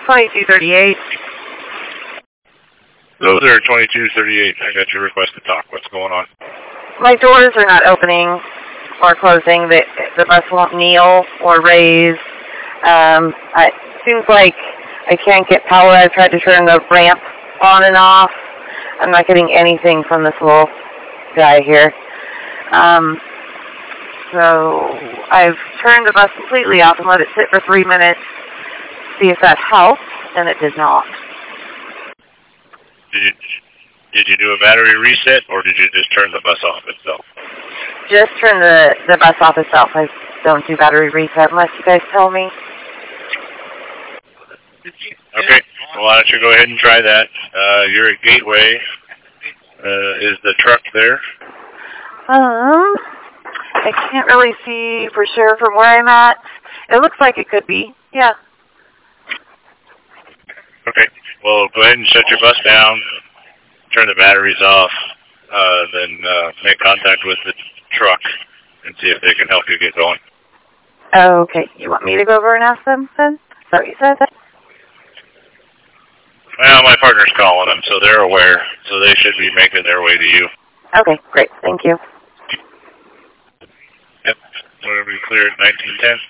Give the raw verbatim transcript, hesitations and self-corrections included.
twenty-two thirty-eight. Those are twenty-two thirty-eight. I got your request to talk. What's going on? My doors are not opening or closing. The, the bus won't kneel or raise. Um, it seems like I can't get power. I've tried to turn the ramp on and off. I'm not getting anything from this little guy here. Um, so I've turned the bus completely off and let it sit for three minutes, see if that helps, and it did not. Did you, did you do a battery reset, or did you just turn the bus off itself? Just turn the, the bus off itself. I don't do battery reset unless you guys tell me. Okay, well, why don't you go ahead and try that. Uh, you're at Gateway. Uh, is the truck there? Um, I can't really see for sure from where I'm at. It looks like it could be, yeah. Okay, well, go ahead and shut your bus down, turn the batteries off, uh, then uh, make contact with the truck and see if they can help you get going. Okay, you want me to go over and ask them then? Is that what you said? Well, my partner's calling them, so they're aware, so they should be making their way to you. Okay, great, thank you. Yep, we'll be clear at nineteen ten.